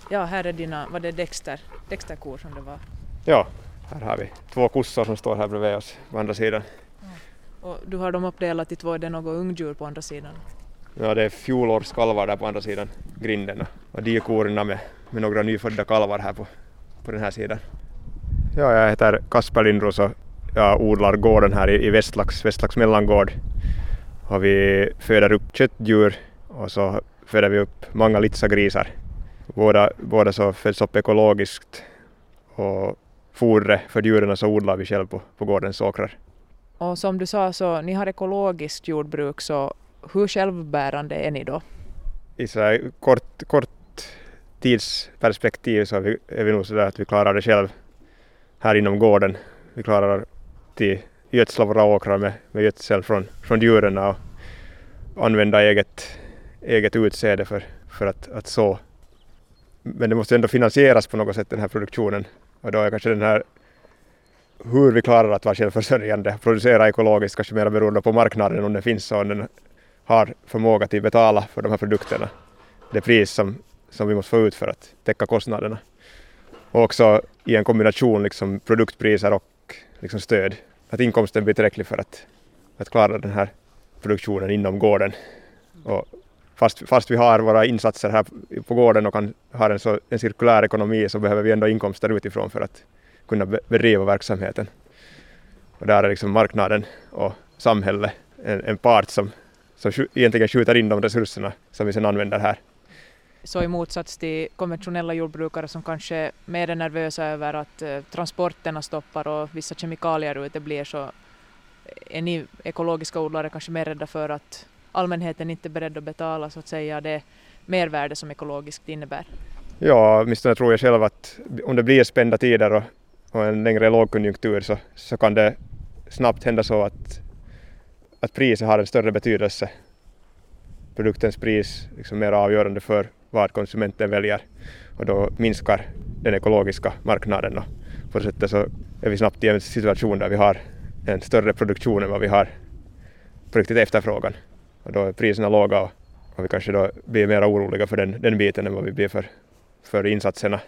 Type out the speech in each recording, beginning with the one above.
Ja, här är dina, var det Dexterkor som det var? Ja, här har vi 2 kossor som står här bredvid oss på andra sidan. Och du har dem uppdelat i 2, är det något ungdjur på andra sidan? Ja, det är fjolårskalvar där på andra sidan grinden och de korna med några nyfödda kalvar här på den här sidan. Ja, jag heter Kasper Lindros och jag odlar gården här i Västlax mellangård. Och vi föder upp köttdjur och så föder vi upp många litsagrisar. Båda så föds upp ekologiskt och fodret för djuren så odlar vi själv på gårdens åkrar. Och som du sa så ni har ekologiskt jordbruk, så hur självbärande är ni då? I så här kort tidsperspektiv så är vi nog så där att vi klarar det själv här inom gården. Vi klarar att gödsla våra åkrar med gödsel från djuren och använda eget utsäde för att så. Men det måste ändå finansieras på något sätt, den här produktionen. Och då är kanske den här hur vi klarar att vara självförsörjande, producera ekologiskt, kanske mer beroende på marknaden om den finns och om den har förmåga till att betala för de här produkterna. Det pris som vi måste få ut för att täcka kostnaderna. Och också i en kombination liksom produktpriser och liksom stöd. Att inkomsten blir tillräcklig för att klara den här produktionen inom gården. Och fast vi har våra insatser här på gården och har en cirkulär ekonomi, så behöver vi ändå inkomster utifrån för att kunna bedriva verksamheten. Och där är liksom marknaden och samhället en part som egentligen skjuter in de resurserna som vi sedan använder här. Så i motsats till konventionella jordbrukare som kanske är mer nervösa över att transporterna stoppar och vissa kemikalier uteblir, så är ni ekologiska odlare kanske mer rädda för att allmänheten inte är beredd att betala så att säga det mervärde som ekologiskt innebär? Ja, åtminstone tror jag själv att om det blir spända tider och en längre lågkonjunktur så kan det snabbt hända så att priset har en större betydelse. Produktens pris liksom mer avgörande för vad konsumenten väljer, och då minskar den ekologiska marknaden och på det sättet så är vi snabbt i en situation där vi har en större produktion än vad vi har på riktigt efterfrågan, och då är priserna låga och vi kanske då blir mer oroliga för den biten än vad vi blir för insatserna.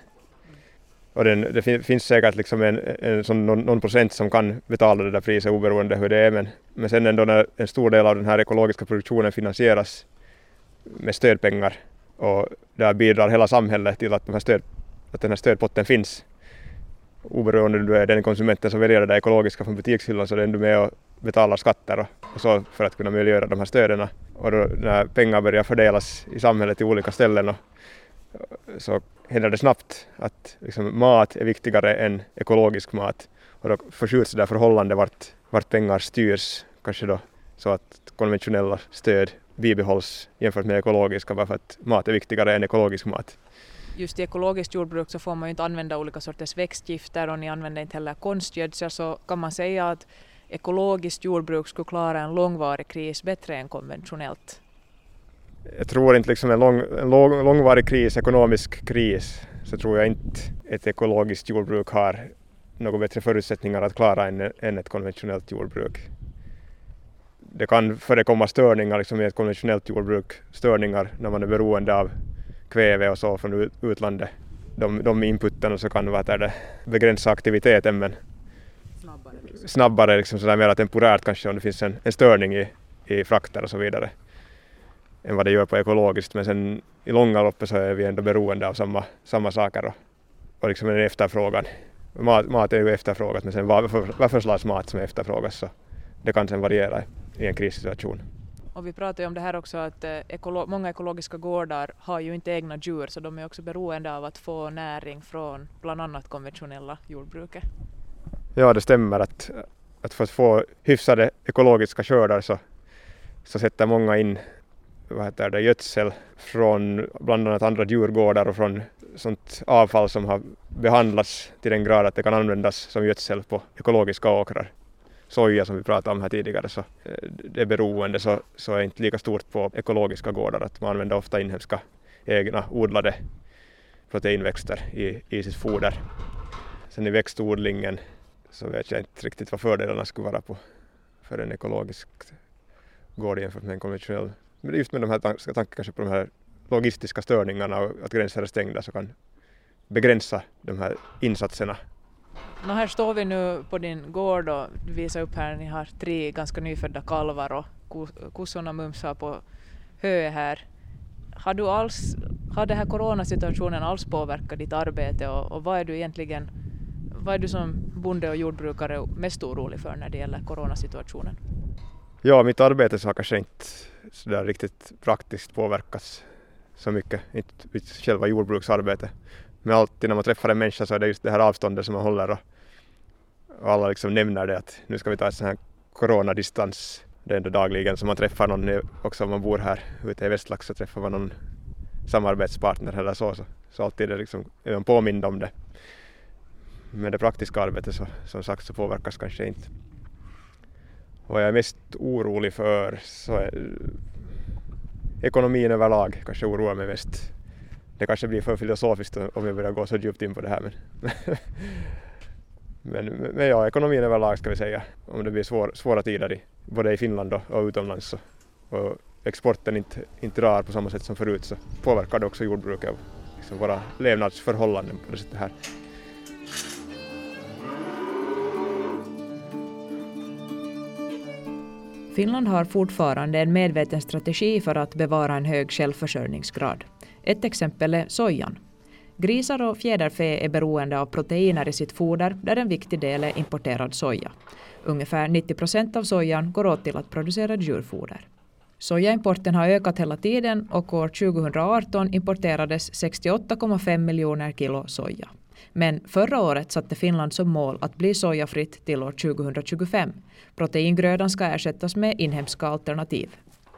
Och det finns säkert liksom någon procent som kan betala det där priset oberoende hur det är, men sen ändå när en stor del av den här ekologiska produktionen finansieras med stödpengar och där bidrar hela samhället till att den här stödpotten finns. Oberoende du är den konsumenten som väljer det ekologiska från butikshyllan, så är du med och betalar skatter och så för att kunna möjliggöra de här stöderna. Och då när pengar börjar fördelas i samhället i olika ställen så händer det snabbt att liksom mat är viktigare än ekologisk mat, och då förskjuts det där förhållande vart pengar styrs, kanske då så att konventionella stöd bibehålls jämfört med ekologiska, bara för att mat är viktigare än ekologisk mat. Just i ekologiskt jordbruk så får man ju inte använda olika sorters växtgifter och ni använder inte heller konstgödsel, så kan man säga att ekologiskt jordbruk skulle klara en långvarig kris bättre än konventionellt? Jag tror inte liksom en långvarig kris, ekonomisk kris, så tror jag inte ett ekologiskt jordbruk har några bättre förutsättningar att klara än ett konventionellt jordbruk. Det kan förekomma störningar liksom i ett konventionellt jordbruk, störningar när man är beroende av kväve och så från utlandet. De inputen så kan begränsa aktiviteten, men snabbare liksom sådär mer temporärt kanske om det finns en störning i frakter och så vidare än vad det gör på ekologiskt. Men sen i långa loppet så är vi ändå beroende av samma saker och liksom en efterfrågan. Mat är ju efterfrågat, men sen vad för slags mat som är efterfrågas, så det kan sen variera i en krissituation. Och vi pratar ju om det här också att många ekologiska gårdar har ju inte egna djur, så de är också beroende av att få näring från bland annat konventionella jordbruket. Ja, det stämmer att för att få hyfsade ekologiska skördar så sätter många in gödsel från bland annat andra djurgårdar och från sånt avfall som har behandlats till den grad att det kan användas som gödsel på ekologiska åkrar. Soja som vi pratade om här tidigare, så det är beroende så är inte lika stort på ekologiska gårdar, att man använder ofta inhemska egna odlade proteinväxter i sitt foder. Sen i växtodlingen så vet jag inte riktigt vad fördelarna skulle vara för en ekologisk gård jämfört med en konventionell. Men just med de här tankarna kanske på de här logistiska störningarna och att gränser är stängda så kan begränsa de här insatserna. Här står vi nu på din gård och du visar upp här, ni har 3 ganska nyfödda kalvar och kossorna mumsar på hö här. Har den här coronasituationen alls påverkat ditt arbete och vad är du som bonde och jordbrukare mest orolig för när det gäller coronasituationen? Ja, mitt arbete så har kanske inte så där riktigt praktiskt påverkats så mycket, inte själva jordbruksarbete. Men alltid när man träffar en människa så är det just det här avståndet som man håller och alla liksom nämner det att nu ska vi ta en sån här coronadistans. Det är ändå dagligen som man träffar någon, också om man bor här ute i Västlax så träffar man någon samarbetspartner eller så alltid är det liksom, är man påmind om det. Men det praktiska arbetet så, som sagt så påverkas kanske inte. Vad jag är mest orolig för så är ekonomin överlag kanske oroar mig mest. Det kanske blir för filosofiskt om jag börjar gå så djupt in på det här. Men ja, ekonomin överlag ska vi säga. Om det blir svåra tider både i Finland och utomlands och exporten inte drar på samma sätt som förut så påverkar det också jordbruket och liksom våra levnadsförhållanden på det sättet här. Finland har fortfarande en medveten strategi för att bevara en hög självförsörjningsgrad. Ett exempel är sojan. Grisar och fjäderfä är beroende av proteiner i sitt foder där en viktig del är importerad soja. Ungefär 90% av sojan går åt till att producera djurfoder. Sojaimporten har ökat hela tiden och år 2018 importerades 68,5 miljoner kilo soja. Men förra året satte Finland som mål att bli sojafritt till år 2025. Proteingrödan ska ersättas med inhemska alternativ.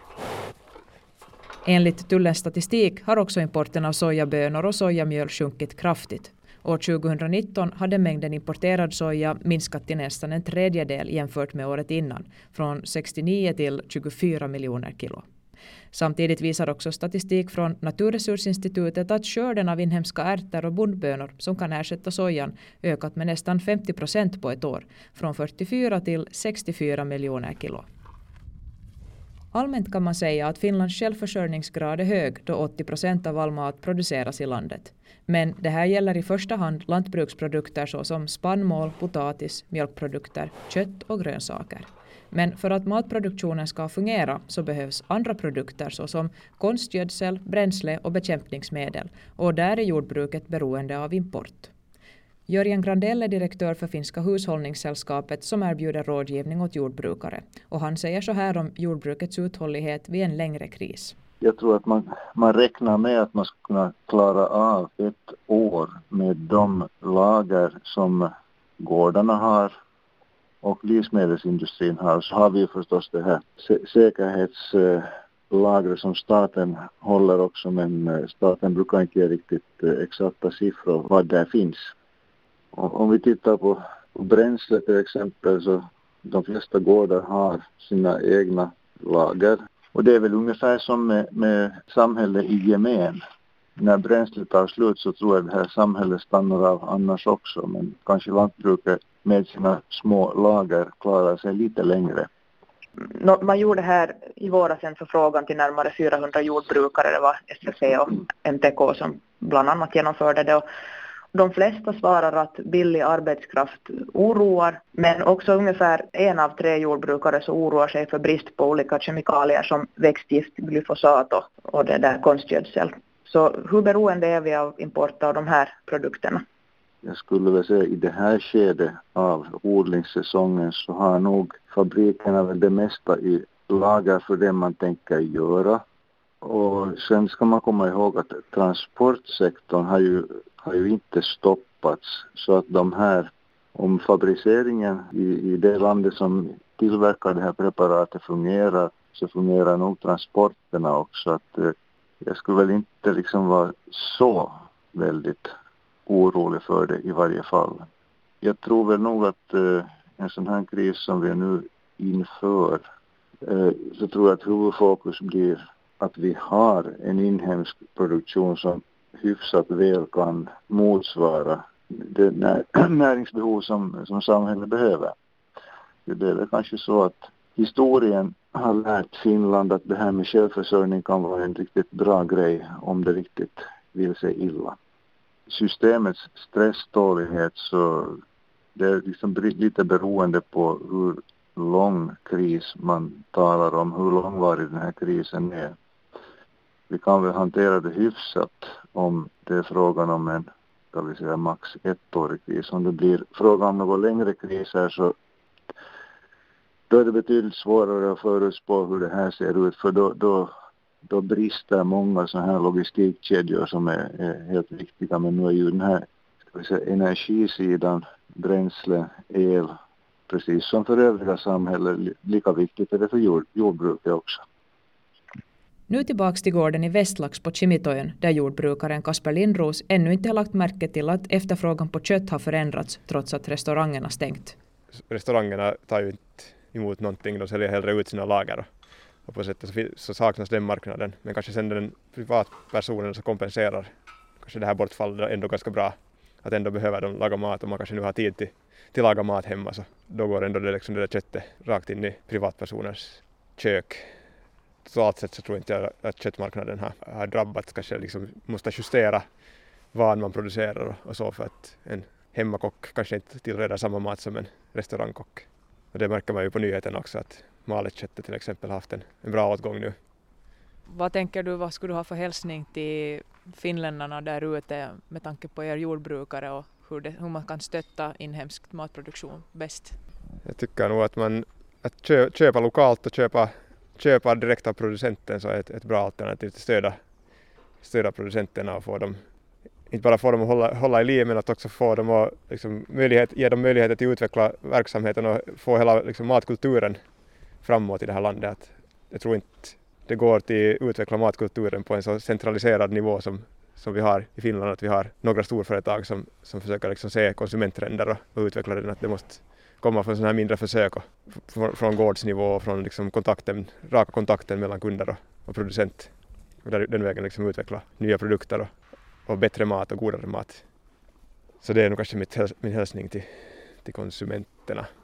Enligt tullens statistik har också importen av sojabönor och sojamjöl sjunkit kraftigt. År 2019 hade mängden importerad soja minskat till nästan en tredjedel jämfört med året innan, från 69 till 24 miljoner kilo. Samtidigt visar också statistik från Naturresursinstitutet att skörden av inhemska ärtor och bondbönor som kan ersätta sojan ökat med nästan 50% på ett år, från 44 till 64 miljoner kilo. Allmänt kan man säga att Finlands självförsörjningsgrad är hög då 80% av all mat produceras i landet. Men det här gäller i första hand lantbruksprodukter såsom spannmål, potatis, mjölkprodukter, kött och grönsaker. Men för att matproduktionen ska fungera så behövs andra produkter såsom konstgödsel, bränsle och bekämpningsmedel och där är jordbruket beroende av import. Jörgen Grandell är direktör för Finska hushållningssällskapet som erbjuder rådgivning åt jordbrukare. Och han säger så här om jordbrukets uthållighet vid en längre kris. Jag tror att man räknar med att man ska kunna klara av ett år med de lager som gårdarna har och livsmedelsindustrin har. Så har vi förstås det här säkerhetslager som staten håller också, men staten brukar inte ge riktigt exakta siffror vad där finns. Om vi tittar på bränsle till exempel så de flesta gårdar har sina egna lager. Och det är väl ungefär som med samhället i gemen. När bränslet tar slut så tror jag det här samhället stannar av annars också. Men kanske lantbruket med sina små lager klarar sig lite längre. Man gjorde här i våras en förfrågan till närmare 400 jordbrukare. Det var SFC och MTK som bland annat genomförde det. Och de flesta svarar att billig arbetskraft oroar, men också ungefär 1 av 3 jordbrukare så oroar sig för brist på olika kemikalier som växtgift, glyfosat och det där konstgödsel. Så hur beroende är vi av import av de här produkterna? Jag skulle väl säga i det här skedet av odlingssäsongen så har nog fabrikerna väl det mesta i lager för det man tänker göra. Och sen ska man komma ihåg att transportsektorn har ju inte stoppats, så att de här, om fabriceringen i det landet som tillverkar det här preparatet fungerar, så fungerar nog transporterna också. Att jag skulle väl inte liksom vara så väldigt orolig för det i varje fall. Jag tror väl nog att en sån här kris som vi nu inför, så tror jag att huvudfokus blir att vi har en inhemsk produktion som hyfsat väl kan motsvara det näringsbehov som samhället behöver. Det är väl kanske så att historien har lärt Finland att det här med självförsörjning kan vara en riktigt bra grej om det riktigt vill sig illa. Systemets stresstålighet, så det är liksom lite beroende på hur lång kris man talar om, hur långvarig den här krisen är. Vi kan väl hantera det hyfsat om det är frågan om en, ska vi säga, max ettårig kris. Om det blir frågan om någon längre kris här, så då är det betydligt svårare att förutspå hur det här ser ut, för då brister många sådana här logistikkedjor som är helt viktiga. Men nu är ju den här, ska vi säga, energisidan, bränsle, el, precis som för övriga samhällen, lika viktigt är det för jordbruket också. Nu tillbaks till gården i Västlax på Kimitoön, där jordbrukaren Kasper Lindros ännu inte har lagt märke till att efterfrågan på kött har förändrats trots att restaurangerna stängt. Restaurangerna tar ju inte emot någonting, de säljer hellre ut sina lager. Och på sättet så saknas den marknaden. Men kanske sen den privatpersonen som kompenserar kanske det här bortfallet är ändå ganska bra. Att ändå behöver de laga mat och man kanske nu har tid till laga mat hemma, så då går ändå det där köttet rakt in i privatpersoners kök. Totalt sett så tror inte jag att köttmarknaden har drabbats. Kanske liksom måste justera vad man producerar och så, för att en hemmakock kanske inte tillreder samma mat som en restaurangkock. Och det märker man ju på nyheten också, att maletköttet till exempel har haft en bra åtgång nu. Vad tänker du, vad skulle du ha för hälsning till finländarna där ute med tanke på er jordbrukare och hur man kan stötta inhemsk matproduktion bäst? Jag tycker nog att köpa lokalt och köpa direkt av producenten så är ett bra alternativ till stödja producenterna och få dem, inte bara få dem att hålla i liv, men att också få dem att liksom ge dem möjligheter till att utveckla verksamheten och få hela liksom matkulturen framåt i det här landet. Att jag tror inte det går till att utveckla matkulturen på en så centraliserad nivå som vi har i Finland, att vi har några storföretag som försöker liksom se konsumenttrender och utveckla den, att det måste komma från sådana här mindre försök och från gårdsnivå och från liksom raka kontakten mellan kunder och producent. Och den vägen liksom utveckla nya produkter och bättre mat och godare mat. Så det är nog kanske min hälsning till konsumenterna.